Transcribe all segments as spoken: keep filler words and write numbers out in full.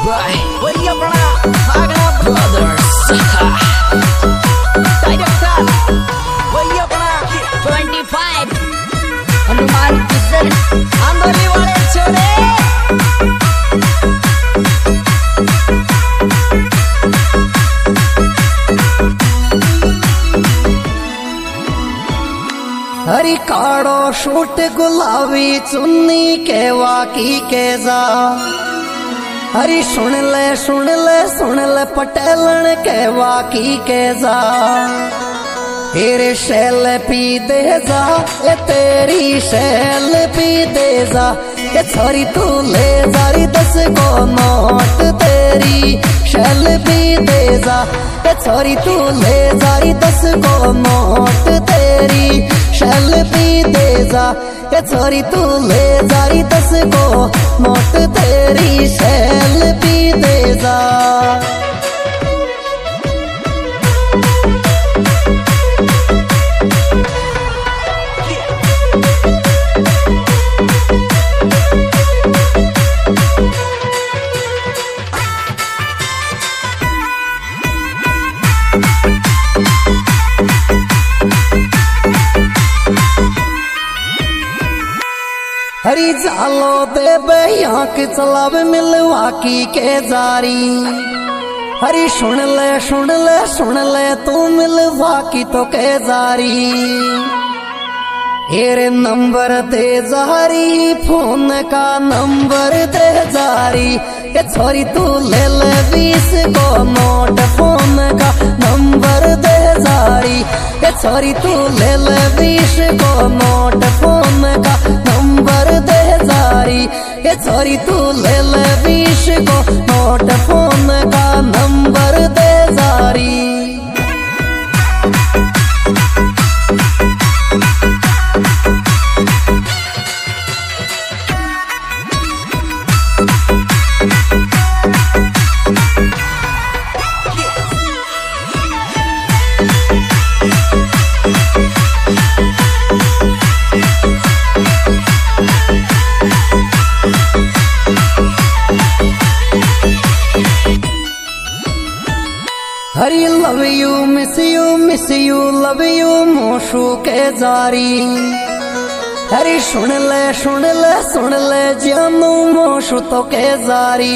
by William Agna Brothers. Director William twenty-five Hanuman Kisan Andoli wale chore. हरी काड़ो suit गुलाबी चुन्नी के वाकी के जा हरी सुन ले सुन ले सुन ले पटेलन के वाकी के जा तेरे शैल पी दे जा ए तेरी शैल पी दे जा ये छोरी तू ले जारी दस को नोट तेरी शैल पी दे जा ये छोरी तू ले जारी दस को नोट तेरी शैल पी दे जा ये छोरी तू ले जारी दस को नोट तेरी शैल पी दे जा। हरी जालो दे बहिया के चलाव मिलवाकी के जारी हरी सुन ले सुन ले सुन ले तू मिलवाकी तो के जारी हेरे नंबर दे जारी फोन का नंबर दे जारी ये छोरी तू ले ले बीस को नोट फोन का नंबर दे जारी ये छोरी तू ले ले बीस को नोट फोन का नंबर दे जारी ये छोरी तू ले ले बीस को नोट फोन का नंबर दे जारी। हरी love you miss you miss you love you मोशू के जारी हरी सुन ले सुन ले सुन ले जानू मोशू तो के जारी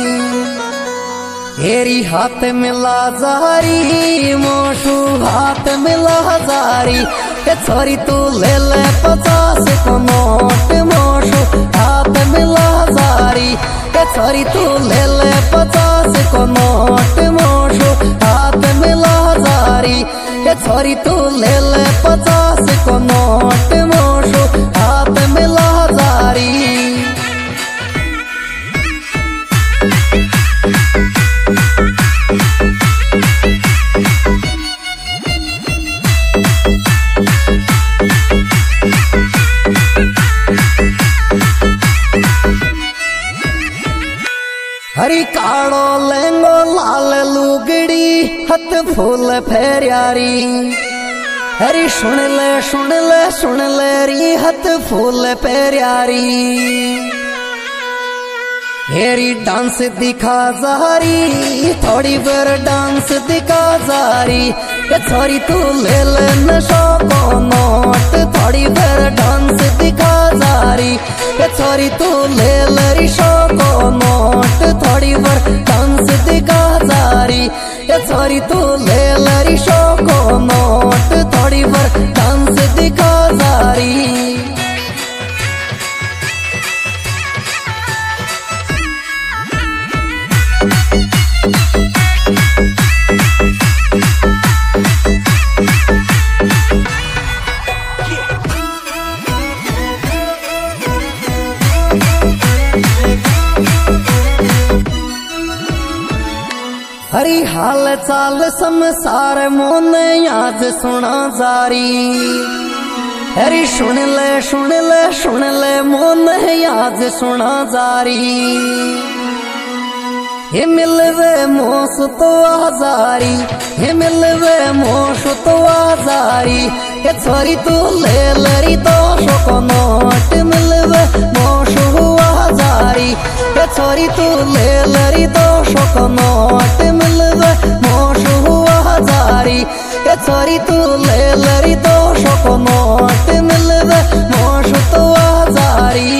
हेरी हाथ मिला जारी मोशू हाथ मिला जारी ये छोरी तू ले ले पचास को नोट मोशू हाथ मिला जारी ये छोरी तू ले ले पचास को नोट मोशू हाथ मिला जारी ये छोरी तू ले ले पचास को नोट मोशू हाथ मिला जारी। हरी काड़ो लेंगो लाल लुगड़ी हथ फूल फेरियारी हरी सुन ले सुन ले सुन ले री हथ फूल फेरियारी हेरी डांस दिखा जारी थोड़ी बार डांस दिखा जारी ये छोरी तू ले ले नशो को नोट थोड़ी बार डांस दिखा जारी ये छोरी तू ले ले रिशो को नोट थोड़ी बार डांस दिखा जारी ये छोरी तू ले ले रिशो को नोट थोड़ी बार डांस दिखा जारी। हरी हाल चाल संसार मोन याद सुना जारी हरी सुन ले सुन ले सुन ले मोन याद सुना जारी हे मिलवे मोस तो आजारी हे मिलवे मोश तो आजारी ये छोरी तू ले लरी दोषो को नोट मिलवे मोश हुआ जारी ये छोरी तू ले लरी दो सौ को नोट मिलवे मोश हुआ हजारी। ये छोरी तू ले लरी दो सौ को नोट मिलवे मोश तो हजारी।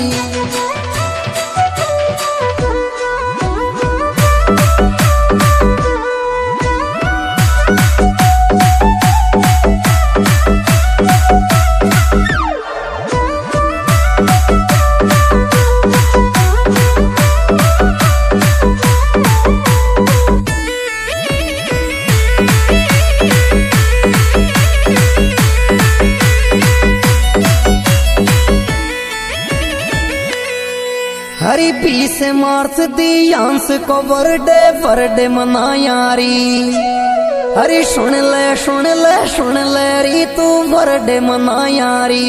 हरी बीस मार्च दियांश को बर्थडे बर्थडे मना यारी। हरी सुन ले सुन ले सुन ले री तू बर्थडे मना यारी।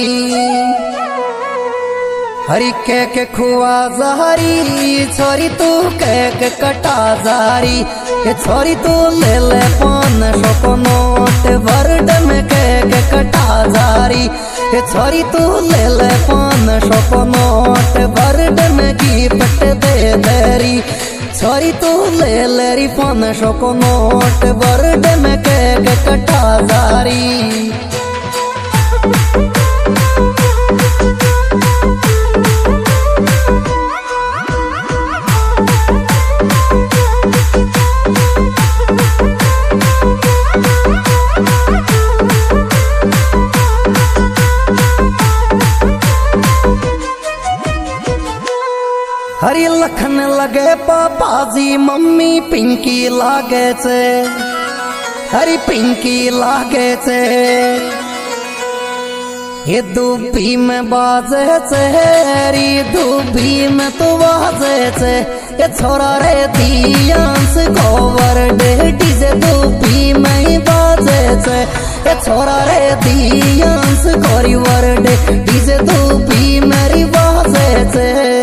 हरी केक खुआ जारी छोरी तू केक कटा जारी। ये छोरी तू ले ले पान सौ को नोट बर्थडे में केक कटा जारी। ये छोरी तू ले ले पान सौ को नोट बर्थडे में गिफ्ट दे देरी। छोरी तू ले ले री पान सौ को नोट बर्थडे में केक कटा जारी। हरी लखन लगे पापा जी मम्मी पिंकी लागे छे। हरी पिंकी लागे छे ये दूबी में बाजे छे। हरी दूबी में तो बाजे छे ये छोरा रे दियांश को बर्थडे डीजे दूबी में ही बाजे छे। ये छोरा रे दियांश को बर्थडे डीजे दूबी मेरी बाजे छे।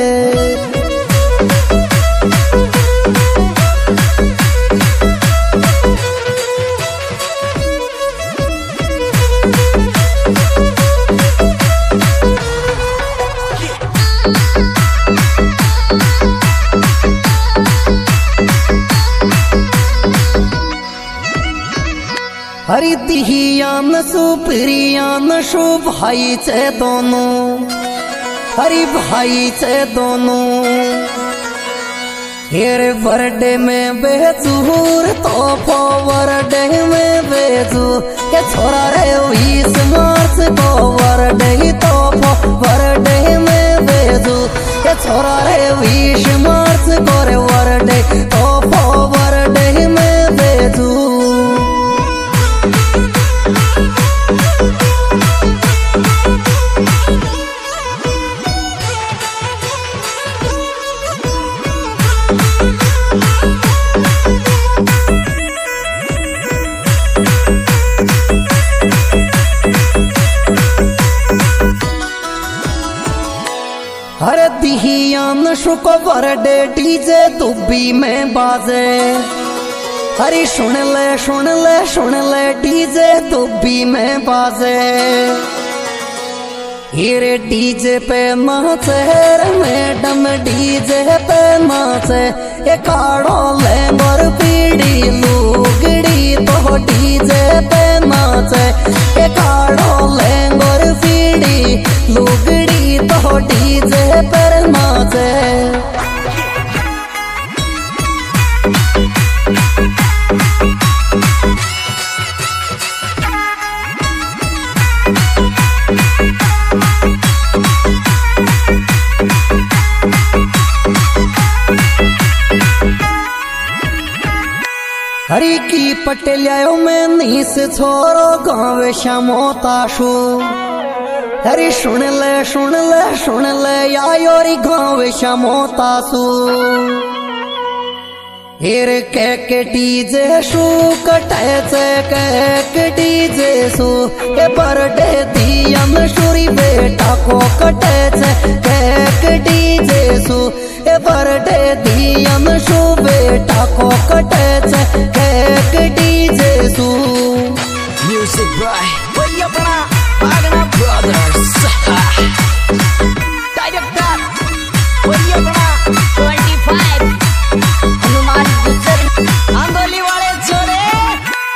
हरी दिहियान सुप्रियान शु भाई चे दोनों। हरी भाई चे दोनों हेरे बर्थडे में बेजूर तोहफा बर्थडे में बेजू। ये छोरा रे बीस मार्च को बर्थडे तोहफा बर्थडे में बेजू। ये छोरा रे बीस मार्च को रे बर्थडे तोहफा बर्थडे में बेजू। हरे दिहियान शुको बर्थडे डीजे दुबी में बाजे। हरी सुन ले सुन ले सुन ले डीजे दुबी में बाजे। हीरे डीजे पे नाचे मैडम डीजे पे नाचे। ये काड़ो ले बर पीड़ी लुगड़ी तो डीजे पे नाचे। ये काड़ो ले बर पीड़ी लुगड़ी तो डीजे पर नाचे। हरी की पटेलियाओ में नीस छोरो गाँव श्यामोताशु। हरी सुन ले सुन ले सुन ले यायोरी गाँव श्यामोताशु। हेर केक डीजे शू कटे से केक डीजे शू। ये बर्थडे दियम शुरी बेटा को कटे